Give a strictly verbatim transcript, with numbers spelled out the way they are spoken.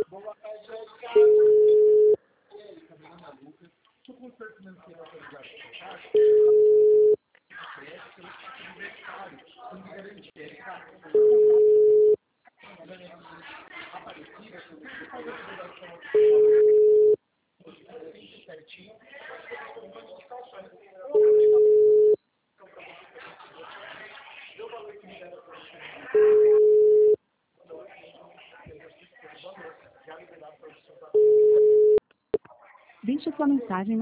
Boa tarde, Edgar. E aí, Camila Lucas. O conselho financeiro autorizado por parte crédito pelo aniversário, como garantia, cara. Aparecida, se você fazer a transação certinho, uma indicação. Deixe sua mensagem